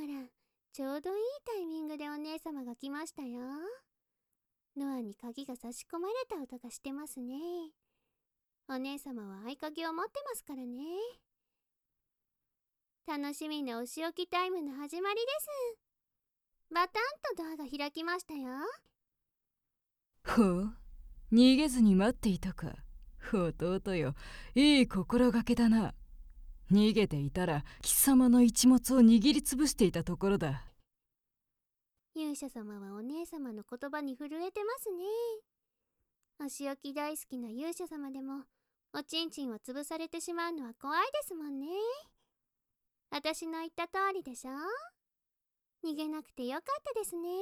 ら、ちょうどいいタイミングでお姉様が来ましたよ。ドアに鍵が差し込まれた音がしてますね。お姉様は合鍵を持ってますからね。楽しみなお仕置きタイムの始まりです。バタンとドアが開きましたよ。 ほう、逃げずに待っていたか。弟よ、いい心がけだな。逃げていたら貴様の一物を握りつぶしていたところだ。 勇者様はお姉様の言葉に震えてますね。お仕置き大好きな勇者様でもおちんちんを潰されてしまうのは怖いですもんね。私の言った通りでしょ。逃げなくてよかったですね。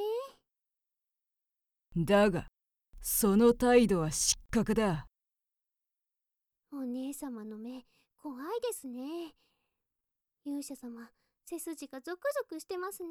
だがその態度は失格だ。 お姉様の目、怖いですね。勇者様、背筋がゾクゾクしてますね。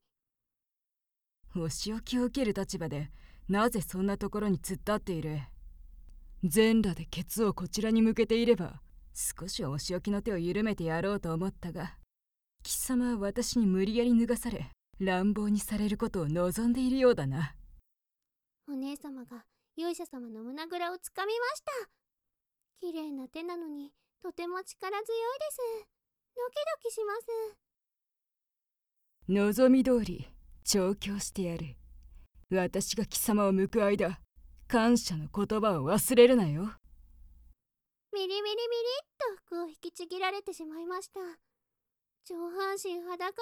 お仕置きを受ける立場でなぜそんなところに突っ立っている。全裸でケツをこちらに向けていれば少しはお仕置きの手を緩めてやろうと思ったが、貴様は私に無理やり脱がされ乱暴にされることを望んでいるようだな。 お姉様が勇者様の胸ぐらをつかみました。綺麗な手なのにとても力強いです。ドキドキします。 望み通り調教してやる。私が貴様を向く間、感謝の言葉を忘れるなよ。 ミリミリミリっと服を引きちぎられてしまいました。上半身裸です。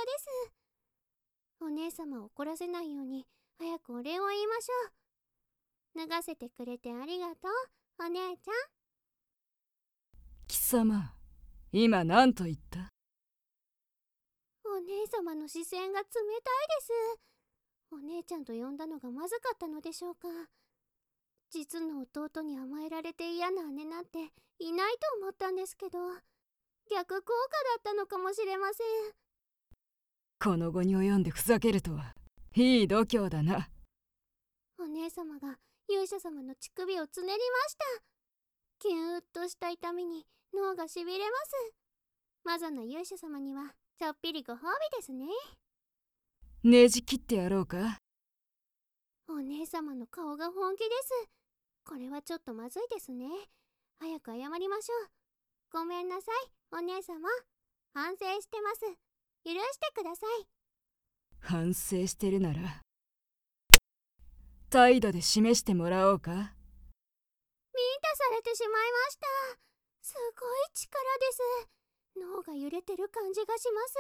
お姉様を怒らせないように早くお礼を言いましょう。脱がせてくれてありがとう、お姉ちゃん。 貴様、今何と言った？ お姉様の視線が冷たいです。お姉ちゃんと呼んだのがまずかったのでしょうか。実の弟に甘えられて嫌な姉なんていないと思ったんですけど、逆効果だったのかもしれません。 この後に及んでふざけるとは、いい度胸だな。 お姉様が勇者様の乳首をつねりました。キューッとした痛みに脳がしびれます。マゾの勇者様にはちょっぴりご褒美ですね。 ねじ切ってやろうか。 お姉様の顔が本気です。これはちょっとまずいですね。早く謝りましょう。ごめんなさい、お姉様。反省してます。許してください。 反省してるなら態度で示してもらおうか。 ミンタされてしまいました。すごい力です。脳が揺れてる感じがします。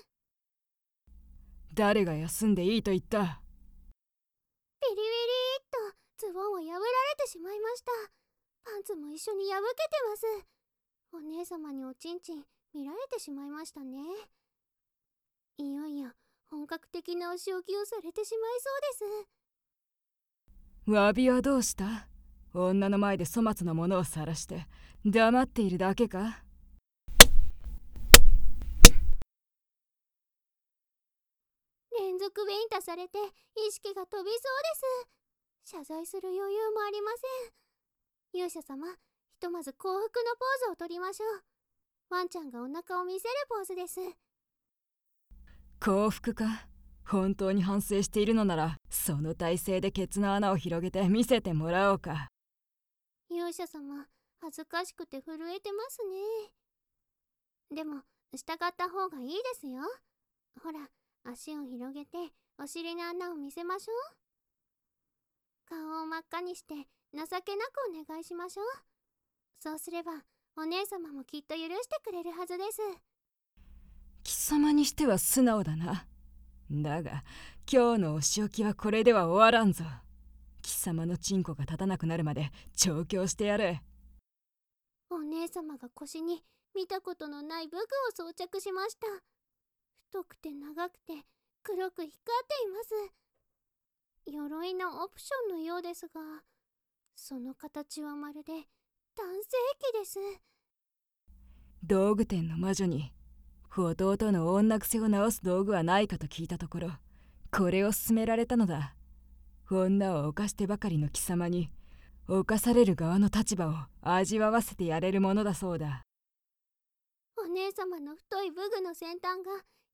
誰が休んでいいと言った？ ビリビリーっとズボンを破られてしまいました。パンツも一緒に破けてます。お姉様におちんちん見られてしまいましたね。いよいよ本格的なお仕置きをされてしまいそうです。 詫びはどうした？女の前で粗末なものを晒して黙っているだけか？ 連続ビンタされて意識が飛びそうです。謝罪する余裕もありません。勇者様、ひとまず幸福のポーズを取りましょう。ワンちゃんがお腹を見せるポーズです。 幸福か？本当に反省しているのならその体勢でケツの穴を広げて見せてもらおうか。 勇者様、恥ずかしくて震えてますね。でも従った方がいいですよ。ほら、足を広げてお尻の穴を見せましょう。顔を真っ赤にして情けなくお願いしましょう。そうすればお姉様もきっと許してくれるはずです。 貴様にしては素直だな。だが今日のお仕置きはこれでは終わらんぞ。貴様のチンコが立たなくなるまで調教してやる。 お姉様が腰に見たことのない武具を装着しました。太くて長くて黒く光っています。鎧のオプションのようですが、その形はまるで男性器です。 道具店の魔女に弟の女癖を直す道具はないかと聞いたところ、これを勧められたのだ。女を犯してばかりの貴様に犯される側の立場を味わわせてやれるものだそうだ。 お姉様の太い武具の先端が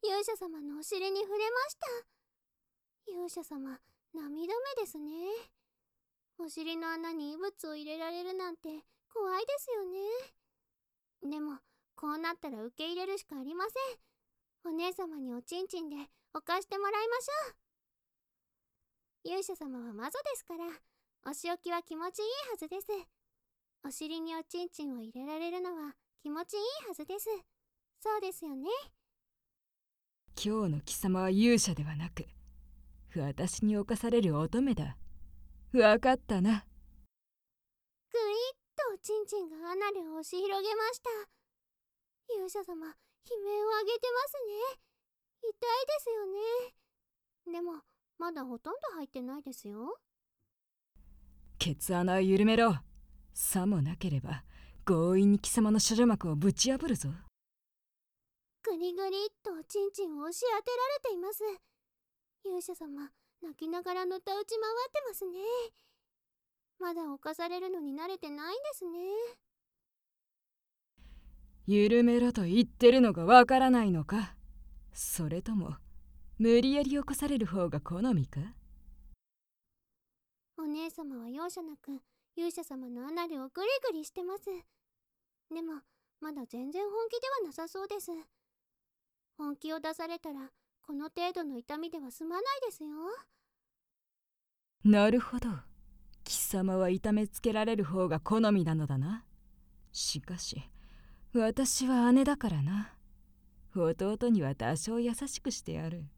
勇者様のお尻に触れました。勇者様、涙目ですね。お尻の穴に異物を入れられるなんて怖いですよね。でも、こうなったら受け入れるしかありません。お姉様におちんちんで犯してもらいましょう。勇者様は魔女ですから、お仕置きは気持ちいいはずです。お尻におちんちんを入れられるのは気持ちいいはずです。そうですよね。 今日の貴様は勇者ではなく、私に侵される乙女だ。わかったな。 ぐいっとおちんちんがアナルを押し広げました。勇者様、悲鳴を上げてますね。痛いですよね。でも、まだほとんど入ってないですよ。 ケツ穴を緩めろ。さもなければ強引に貴様の処女膜をぶち破るぞ。 グリグリっとおちんちんを押し当てられています。勇者様、泣きながらのたうち回ってますね。まだ侵されるのに慣れてないんですね。 緩めろと言ってるのがわからないのか。それとも無理やり起こされる方が好みか。 お姉様は容赦なく勇者様のアナルをグリグリしてます。でもまだ全然本気ではなさそうです。本気を出されたらこの程度の痛みでは済まないですよ。 なるほど、貴様は痛めつけられる方が好みなのだな。しかし私は姉だからな。弟には多少優しくしてやる。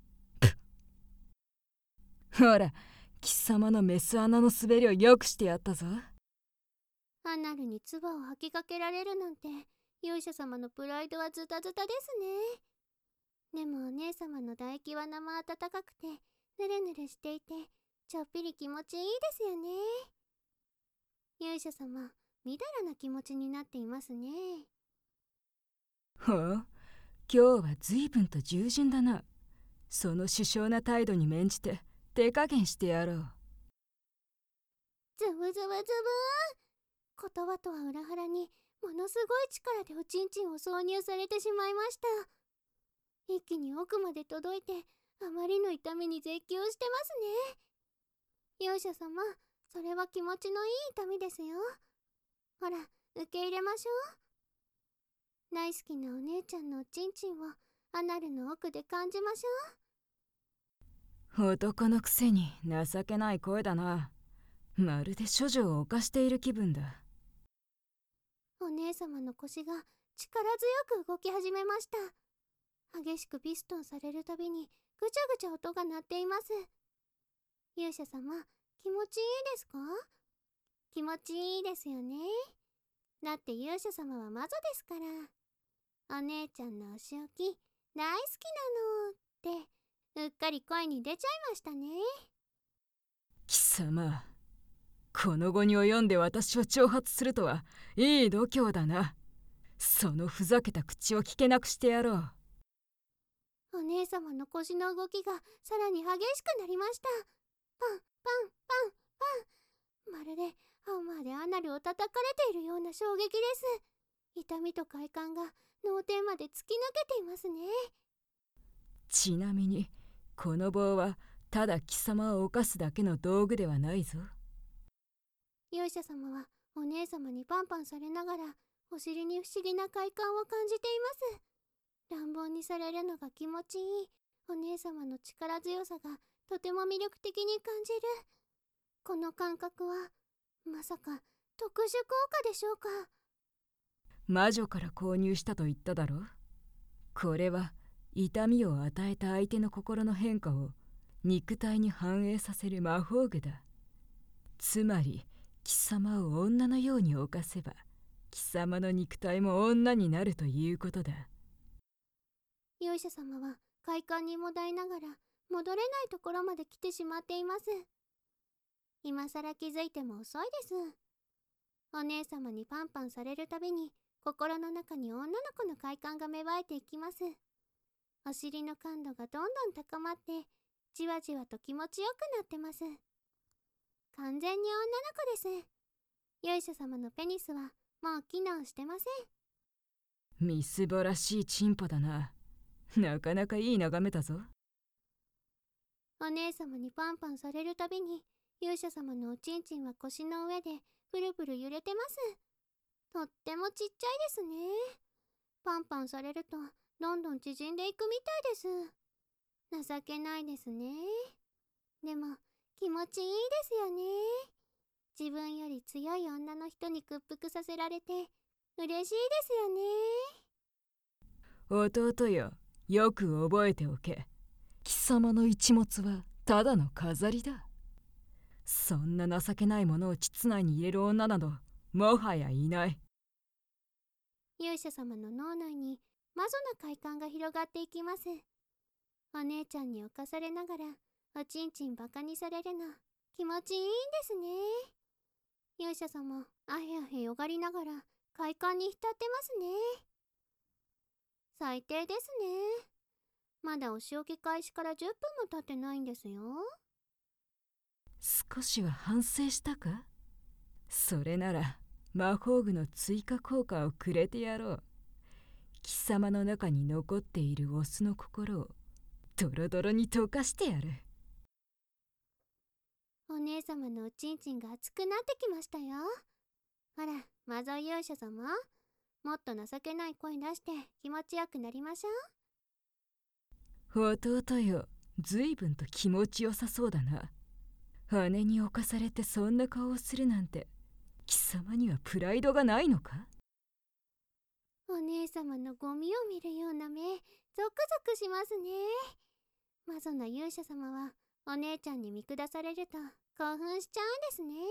ほら、貴様のメス穴の滑りをよくしてやったぞ。 アナルに唾を吐きかけられるなんて勇者様のプライドはズタズタですね。でもお姉様の唾液は生温かくてヌルヌルしていてちょっぴり気持ちいいですよね。勇者様、みだらな気持ちになっていますね。 ほう、今日は随分と従順だな。その殊勝な態度に免じて手加減してやろう。 ズブズブズブーン。言葉とは裏腹にものすごい力でおちんちんを挿入されてしまいました。一気に奥まで届いてあまりの痛みに絶叫してますね。勇者様、それは気持ちのいい痛みですよ。ほら、受け入れましょう。大好きなお姉ちゃんのおちんちんをアナルの奥で感じましょう。男のくせに情けない声だな。まるで処女を犯している気分だ。 お姉様の腰が力強く動き始めました。激しくピストンされるたびにぐちゃぐちゃ音が鳴っています。勇者様、気持ちいいですか？気持ちいいですよね。だって勇者様は魔女ですから。お姉ちゃんのお仕置き大好きなのってうっかり声に出ちゃいましたね。 貴様、この後に及んで私を挑発するとはいい度胸だな。そのふざけた口を聞けなくしてやろう。 お姉様の腰の動きがさらに激しくなりました。パンパンパンパン。まるでハンマーでアナルを叩かれているような衝撃です。痛みと快感が脳天まで突き抜けていますね。 ちなみにこの棒はただ貴様を犯すだけの道具ではないぞ。 勇者様はお姉様にパンパンされながらお尻に不思議な快感を感じています。乱暴にされるのが気持ちいいお姉様の力強さがとても魅力的に感じる。この感覚はまさか特殊効果でしょうか。 魔女から購入したと言っただろう。これは痛みを与えた相手の心の変化を肉体に反映させる魔法具だ。つまり貴様を女のように犯せば貴様の肉体も女になるということだ。 勇者様は快感にもだえながら戻れないところまで来てしまっています。今さら気づいても遅いです。お姉様にパンパンされるたびに心の中に女の子の快感が芽生えていきます。お尻の感度がどんどん高まってじわじわと気持ちよくなってます。完全に女の子です。勇者様のペニスはもう機能してません。 みすぼらしいチンポだな。 なかなかいい眺めだぞ。 お姉様にパンパンされるたびに、勇者様のおちんちんは腰の上でプルプル揺れてます。とってもちっちゃいですね。パンパンされるとどんどん縮んでいくみたいです。情けないですね。でも気持ちいいですよね。自分より強い女の人に屈服させられて嬉しいですよね。弟よ、よく覚えておけ。貴様の一物はただの飾りだ。そんな情けないものを膣内に入れる女などもはやいない。 勇者様の脳内に魔女な快感が広がっていきます。お姉ちゃんに侵されながらおちんちんバカにされるの気持ちいいんですね。勇者様あへあへよがりながら快感に浸ってますね。最低ですね。まだお仕置き開始から10分も経ってないんですよ。 少しは反省したか？それなら魔法具の追加効果をくれてやろう。貴様の中に残っているオスの心をドロドロに溶かしてやる。 お姉様のおちんちんが熱くなってきましたよ。ほら、魔女勇者様、もっと情けない声出して気持ちよくなりましょう。弟よ、ずいぶんと気持ちよさそうだな。姉に侵されてそんな顔をするなんて、貴様にはプライドがないのか？ お姉様のゴミを見るような目、ゾクゾクしますね。魔女な勇者様はお姉ちゃんに見下されると興奮しちゃうんですね。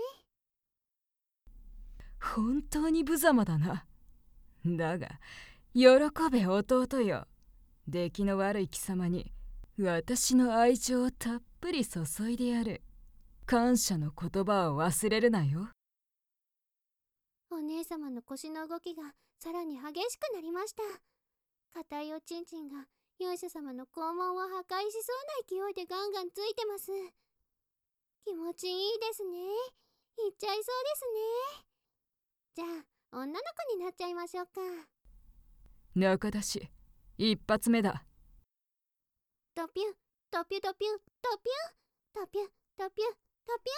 本当に無様だな。だが喜べ弟よ。出来の悪い貴様に私の愛情をたっぷり注いでやる。感謝の言葉を忘れるなよ。 お姉様の腰の動きがさらに激しくなりました。硬いおちんちんが勇者様の肛門を破壊しそうな勢いでガンガンついてます。気持ちいいですね。いっちゃいそうですね。じゃあ女の子になっちゃいましょうか。 中出し一発目だ。 ドピュンドピュドピュンドピュンドピュンドピュンドピ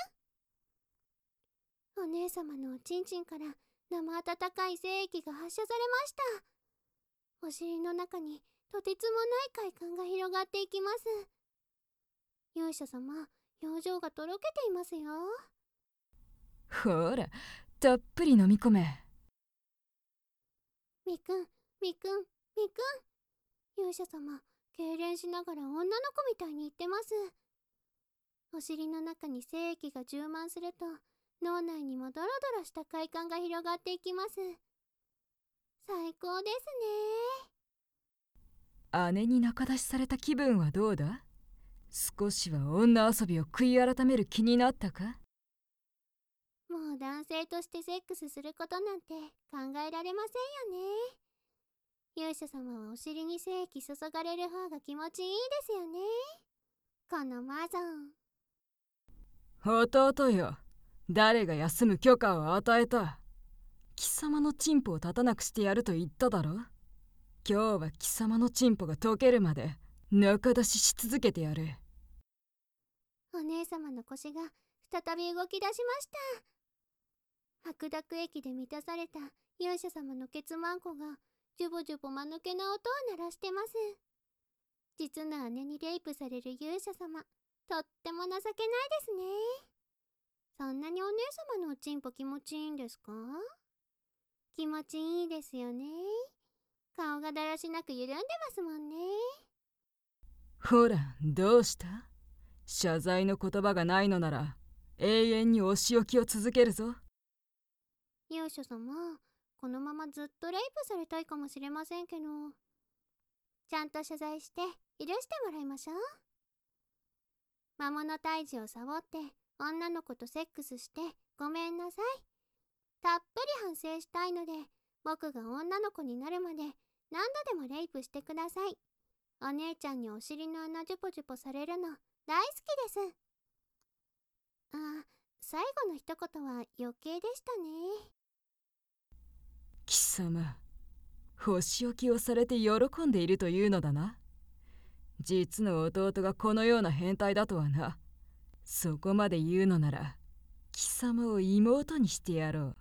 ュン。お姉様のおちんちんから生温かい精液が発射されました。お尻の中にとてつもない快感が広がっていきます。勇者様、表情がとろけていますよ。 ほら、たっぷり飲み込め。 みくん、みくん、みくん。勇者様、痙攣しながら女の子みたいに言ってます。お尻の中に精液が充満すると脳内にもドロドロした快感が広がっていきます。最高ですね。姉に仲出しされた気分はどうだ？少しは女遊びを悔い改める気になったか？ もう男性としてセックスすることなんて考えられませんよね。勇者様はお尻に精液注がれる方が気持ちいいですよね。この魔女。 弟よ、誰が休む許可を与えた？貴様のチンポを立たなくしてやると言っただろ。今日は貴様のチンポが溶けるまで中出しし続けてやる。 お姉様の腰が再び動き出しました。白濁液で満たされた勇者様のケツマンコがジュボジュボ間抜けな音を鳴らしてます。実の姉にレイプされる勇者様、とっても情けないですね。そんなにお姉様のおちんぽ気持ちいいんですか？気持ちいいですよね。顔がだらしなく緩んでますもんね。 ほら、どうした？謝罪の言葉がないのなら永遠にお仕置きを続けるぞ。 勇者様、このままずっとレイプされたいかもしれませんけど、ちゃんと謝罪して許してもらいましょう。魔物退治をサボって女の子とセックスしてごめんなさい。たっぷり反省したいので、僕が女の子になるまで何度でもレイプしてください。お姉ちゃんにお尻の穴ジュポジュポされるの大好きです。最後の一言は余計でしたね。 貴様、お仕置きをされて喜んでいるというのだな。 実の弟がこのような変態だとはな。そこまで言うのなら貴様を妹にしてやろう。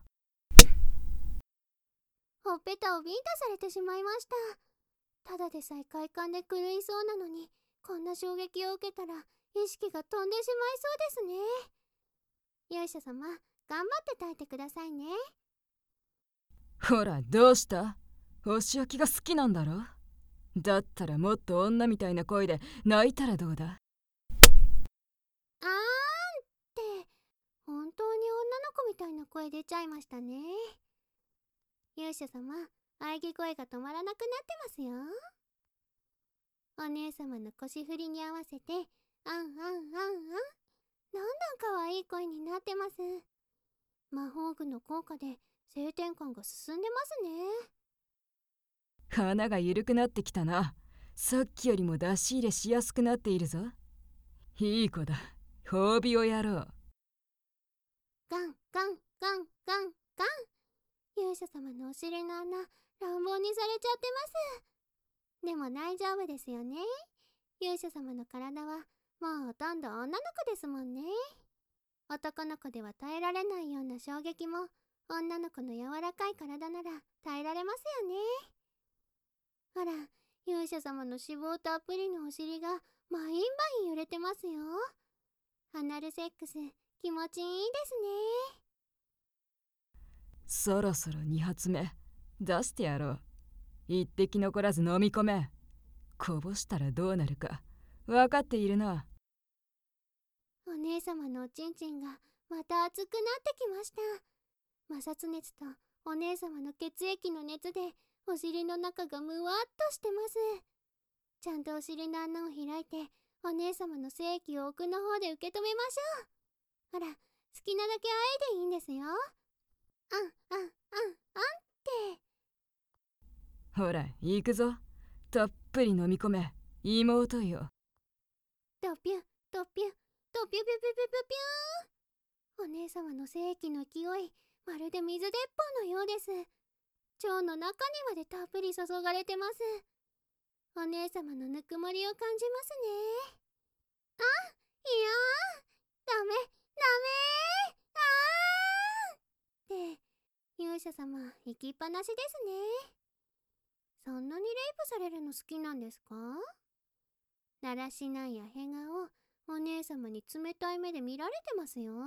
ほっぺたをビンタされてしまいました。ただでさえ快感で狂いそうなのに、こんな衝撃を受けたら意識が飛んでしまいそうですね。勇者様、頑張って耐えてくださいね。 ほら、どうした？お仕置きが好きなんだろ？だったらもっと女みたいな声で泣いたらどうだ？ あーんって、本当に女の子みたいな声出ちゃいましたね。勇者様、喘ぎ声が止まらなくなってますよ。お姉様の腰振りに合わせて、あんあんあんあん。どんどん可愛い声になってます。魔法具の効果で性転換が進んでますね。 鼻が緩くなってきたな。さっきよりも出し入れしやすくなっているぞ。いい子だ。褒美をやろう。 ガンガンガンガンガン。勇者様のお尻の穴、乱暴にされちゃってます。でも大丈夫ですよね。勇者様の体はもうほとんど女の子ですもんね。男の子では耐えられないような衝撃も女の子の柔らかい体なら耐えられますよね。ほら、勇者様の脂肪たっぷりのお尻がバインバイン揺れてますよ。アナルセックス気持ちいいですね。 そろそろ2発目出してやろう。一滴残らず飲み込め。こぼしたらどうなるか分かっているな。 お姉様のおちんちんがまた熱くなってきました。摩擦熱とお姉様の血液の熱でお尻の中がむわっとしてます。ちゃんとお尻の穴を開いてお姉様の精液を奥の方で受け止めましょう。ほら、好きなだけ愛でいいんですよ。あんあんあんあんって。 ほら、行くぞ。たっぷり飲み込め、妹よ。 ドピュドピュドピュピュピュピュピュー。お姉様の精液の勢い、まるで水鉄砲のようです。腸の中にまでたっぷり注がれてます。お姉様のぬくもりを感じますね。あ、いやー、ダメダメー、あーって勇者様行きっぱなしですね。そんなにレイプされるの好きなんですか？だらしないやへ顔、お姉様に冷たい目で見られてますよ。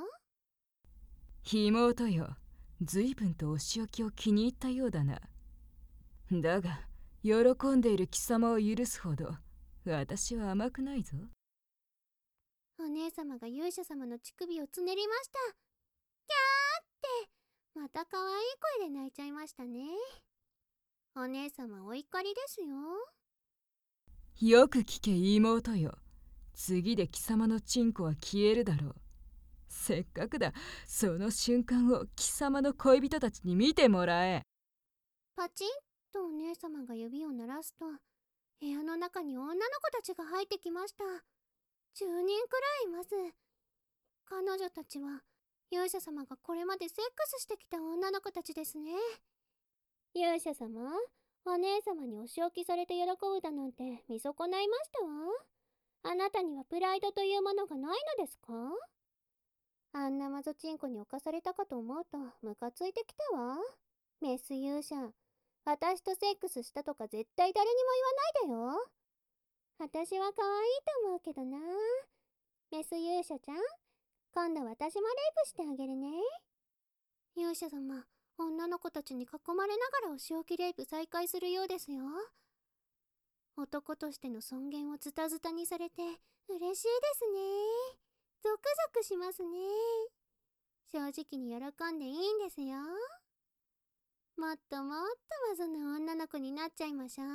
妹よ、随分とお仕置きを気に入ったようだな。だが、喜んでいる貴様を許すほど私は甘くないぞ。 お姉様が勇者様の乳首をつねりました。キャーってまた可愛い声で泣いちゃいましたね。お姉様お怒りですよ。 よく聞け妹よ。次で貴様のチンコは消えるだろう。せっかくだ、その瞬間を貴様の恋人たちに見てもらえ。 パチンとお姉様が指を鳴らすと、部屋の中に女の子たちが入ってきました。10人くらいいます。彼女たちは勇者様がこれまでセックスしてきた女の子たちですね。勇者様、お姉様にお仕置きされて喜ぶだなんて見損ないましたわ。あなたにはプライドというものがないのですか？あんなマゾチンコに侵されたかと思うとムカついてきたわ。メス勇者、私とセックスしたとか絶対誰にも言わないでよ。私は可愛いと思うけどな。メス勇者ちゃん、今度私もレイプしてあげるね。勇者様、女の子たちに囲まれながらお仕置きレイプ再開するようですよ。男としての尊厳をズタズタにされて嬉しいですね。ゾクゾクしますね。正直に喜んでいいんですよ。もっともっとマゾな女の子になっちゃいましょ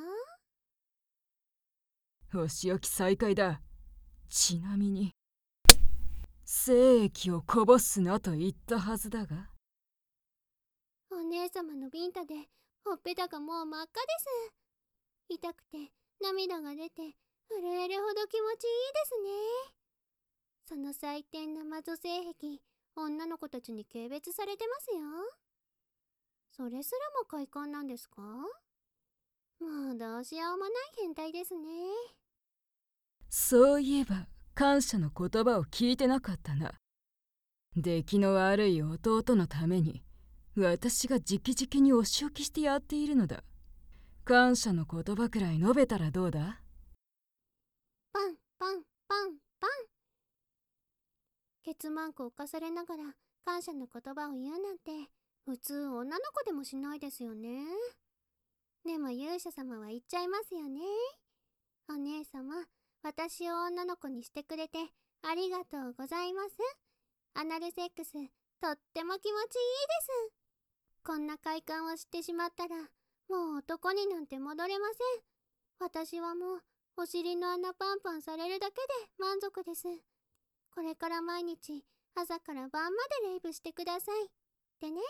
う。 お仕置き再開だ。ちなみに精液をこぼすなと言ったはずだが。 お姉様のビンタでほっぺたがもう真っ赤です。痛くて涙が出て震えるほど気持ちいいですね。その最低なマゾ性癖、女の子たちに軽蔑されてますよ。それすらも快感なんですか？もうどうしようもない変態ですね。 そういえば感謝の言葉を聞いてなかったな。出来の悪い弟のために私が直々にお仕置きしてやっているのだ。感謝の言葉くらい述べたらどうだ？ パンパンパンパン。ケツマークを課されながら感謝の言葉を言うなんて普通女の子でもしないですよね。でも勇者様は言っちゃいますよね。お姉様、私を女の子にしてくれてありがとうございます。アナルセックス、とっても気持ちいいです。こんな快感を知ってしまったら、もう男になんて戻れません。私はもう、お尻の穴パンパンされるだけで満足です。これから毎日、朝から晩までレイプしてください。ってね。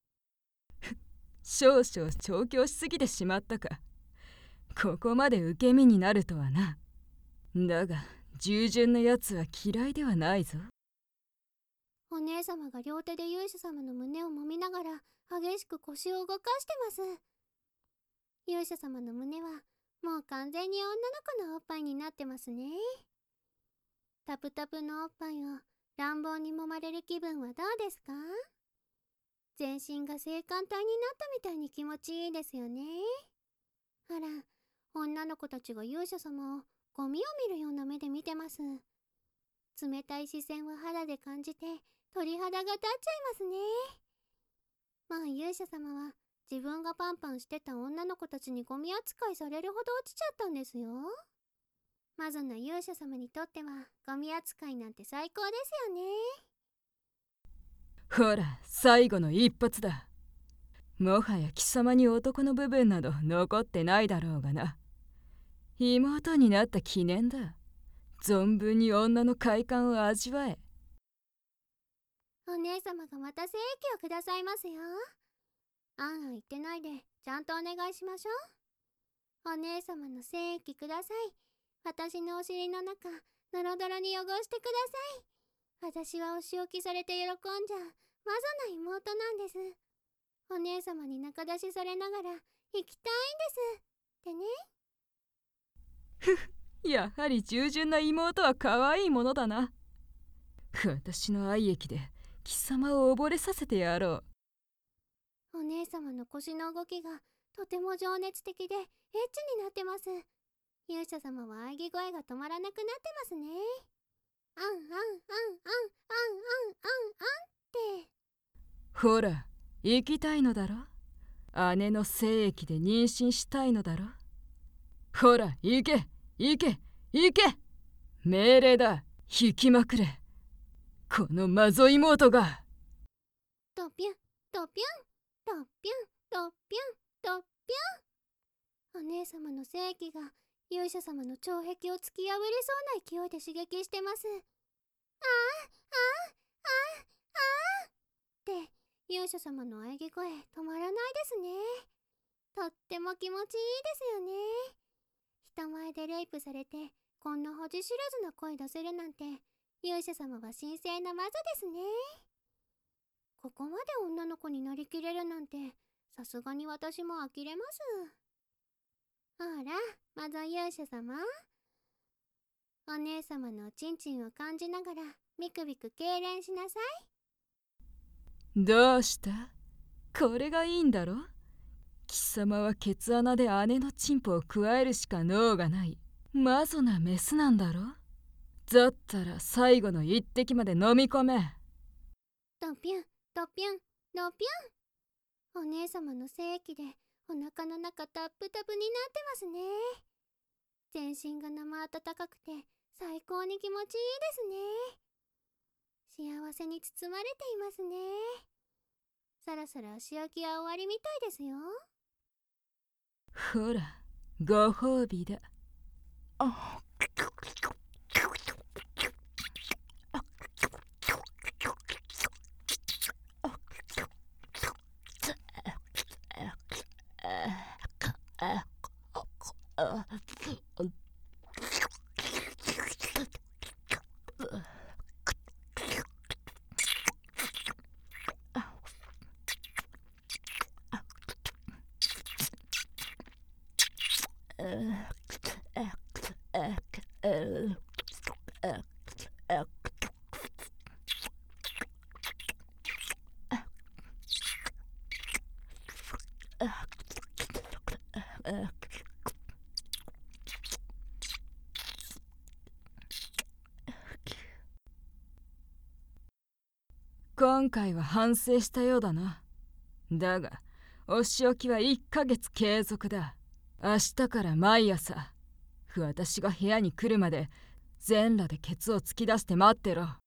少々調教しすぎてしまったか。ここまで受け身になるとはな。だが従順なやつは嫌いではないぞ。 お姉様が両手で勇者様の胸を揉みながら激しく腰を動かしてます。勇者様の胸はもう完全に女の子のおっぱいになってますね。タプタプのおっぱいを乱暴に揉まれる気分はどうですか？全身が性感帯になったみたいに気持ちいいですよね。あら、女の子たちが勇者様をゴミを見るような目で見てます。冷たい視線を肌で感じて鳥肌が立っちゃいますね。まあ勇者様は自分がパンパンしてた女の子たちにゴミ扱いされるほど落ちちゃったんですよ。マゾな勇者様にとってはゴミ扱いなんて最高ですよね。 ほら、最後の一発だ。もはや貴様に男の部分など残ってないだろうがな。妹になった記念だ。存分に女の快感を味わえ。 お姉様がまた精液をくださいますよ。あん言ってないでちゃんとお願いしましょう。お姉様の精液ください。私のお尻の中ドロドロに汚してください。私はお仕置きされて喜んじゃうマゾな妹なんです。お姉様に仲出しされながら行きたいんですってね。 やはり従順な妹は可愛いものだな。私の愛液で貴様を溺れさせてやろう。お姉様の腰の動きがとても情熱的でエッチになってます。勇者様は喘ぎ声が止まらなくなってますね。あんあんあんあんあんあんあんあんって。 ほら、行きたいのだろ。姉の精液で妊娠したいのだろ。ほら、行け行け行け。命令だ。引きまくれ、このマゾ妹が。 ドピュンドピュンドピュンドピュンドピュン。お姉様の精液が勇者様の腸壁を突き破りそうな勢いで刺激してます。あーあーあーあーって勇者様の喘ぎ声止まらないですね。とっても気持ちいいですよね。人前でレイプされてこんな恥知らずな声出せるなんて勇者様は神聖な魔女ですね。ここまで女の子になりきれるなんてさすがに私も呆れます。ほら魔女勇者様、お姉様のおちんちんを感じながらビクビク痙攣しなさい。 どうした？これがいいんだろ。貴様はケツ穴で姉のチンポを加えるしか能がないマゾなメスなんだろ。だったら最後の一滴まで飲み込め。 ドピュンドピュンドピュン。お姉様の精液でお腹の中タップタプになってますね。全身が生温かくて最高に気持ちいいですね。幸せに包まれていますね。そろそろお仕置きは終わりみたいですよ。 ほら、ご褒美だ。 今回は反省したようだな。だがお仕置きは1ヶ月継続だ。明日から毎朝私が部屋に来るまで全裸でケツを突き出して待ってろ。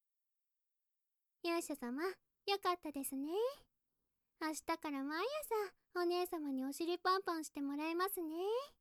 勇者様、よかったですね。明日から毎朝お姉様にお尻パンパンしてもらえますね。